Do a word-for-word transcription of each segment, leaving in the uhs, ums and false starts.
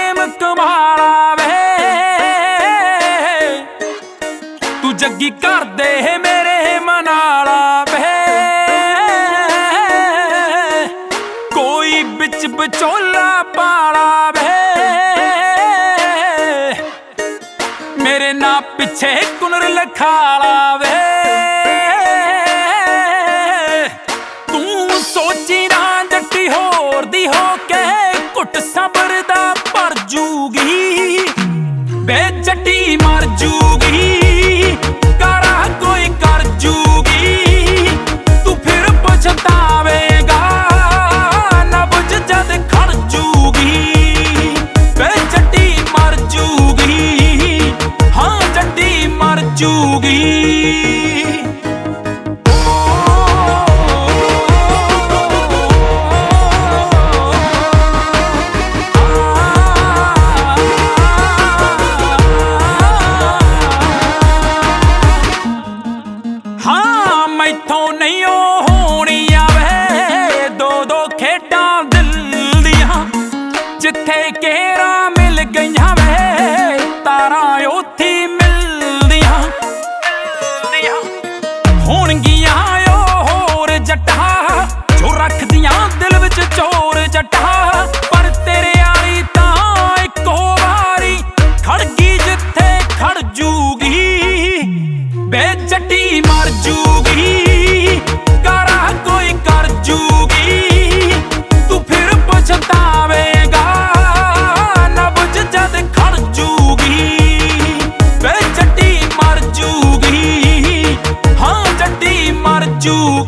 प्रेम कमाला वे तू जग्गी कर दे मेरे मनाला वे कोई बिच विचोला पाला वे मेरे ना पिछे कुनर लखाला वे तू सोची ना जट्टी होर दी हो के घुट सबर दा भर जूगी बे जट्टी मर जूगी कारा कोई कर जूगी तू फिर पछतावेगा ना बुझ जद खड़ जूगी बे जट्टी मर जूगी हाँ जट्टी मर जूगी। हाँ मैथों नहीं होनी आवे दो दो खेडां दिल दियां जिथे केरा मिल गईयां वे तारा उत्थे मिलदियां होणगियां होर जट्टा जो रखदियां दिल विच चोर जट्टा पर तेरे आली तां इक्को वारी खड़ गई जिथे खड़ जूगी बे जट्टी मर जूगी कारा कोई कर जूगी तू फिर पछतावेगा ना बुझ जद खड़ जूगी बे जट्टी मर जूगी हाँ जट्टी मर जूगी।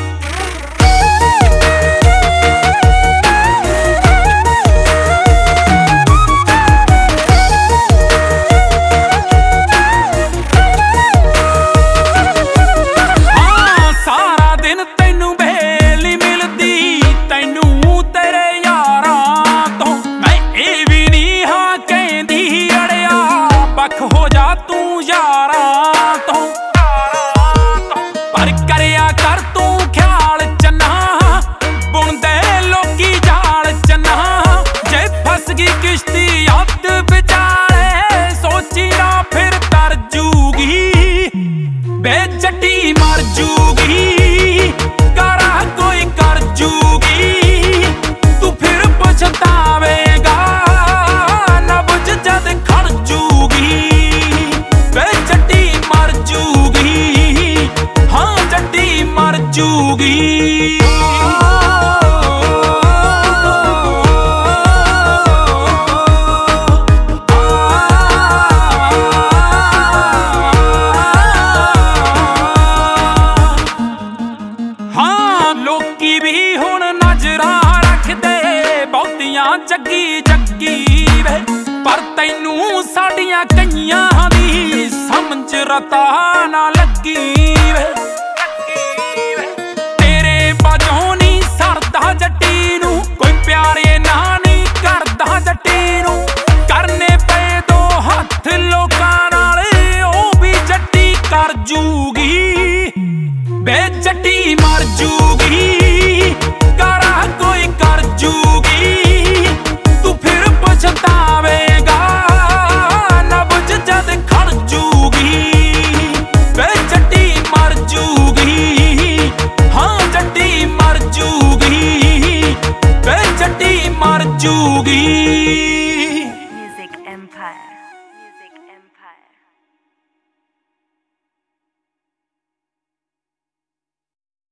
हो जा तू यारां तो पर करया कर तू ख्याल चन्ना बुनदे लोकी जाल चन्ना जे फस गई किश्ती अध विचाले सोची ना फिर तर जूगी बे जट्टी मर जूगी कारा कोई कर जूगी तू फिर पछतावेगा ना बुझ जद खड़ जूगी मर जूगी। हाँ लोकी भी हुण नजरां रखदे बहुतियां जग्गी जग्गी वे पर तैनू साडियां कईयां दी समझ रता ना लगी वे जट्टी नू कोई प्यारे ना नहीं करदा जट्टी नू करने पे दो हथ लोकां नाल ओ भी जट्टी कर जूगी बे जट्टी मर जू